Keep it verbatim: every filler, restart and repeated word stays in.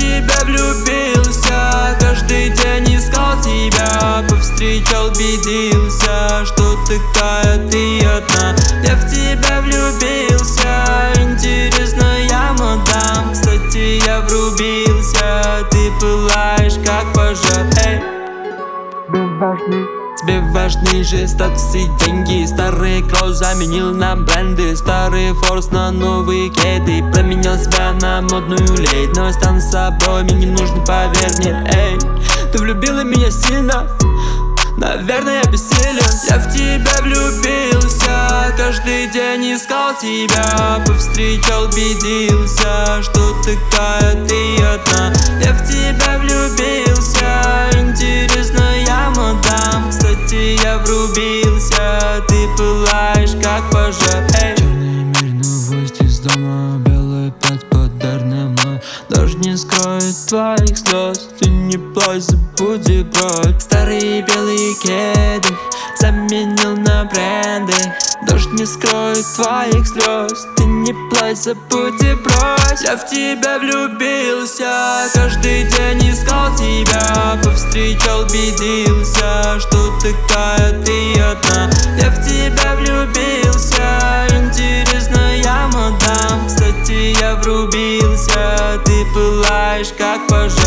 тебя влюбился, каждый день искал тебя, повстречал, убедился, что такая ты одна. Я в тебя влюбился, интересная мадам. Кстати, я врубился, ты пылаешь как пожар. Эй, тебе важны Тебе важны же статус и деньги. Старый кросс заменил на бренды, старый форс на новые кеды. Променял себя на модную леди, но стану собой, мне не нужно, поверь мне. Эй, ты влюбила меня сильно, наверное, я бессилен. Я в тебя влюбился, каждый день искал тебя, повстречал, убедился, что такая ты одна. Я в тебя влюбился, интересная мадам. Кстати, я врубился, ты пылаешь как пожар. Эй. Черный мир, новость из дома, белый плат подаренный мной. Дождь не скроет твоих слез, ты не плачь, забудь брать. Старые белые кеды заменил на бренды. Дождь не скроет твоих слез, ты не плачь, забудь и брось. Я в тебя влюбился, каждый день искал тебя, повстречал, убедился, что такая ты одна. Я в тебя влюбился, интересная мадам. Кстати, я врубился, ты пылаешь как пожар.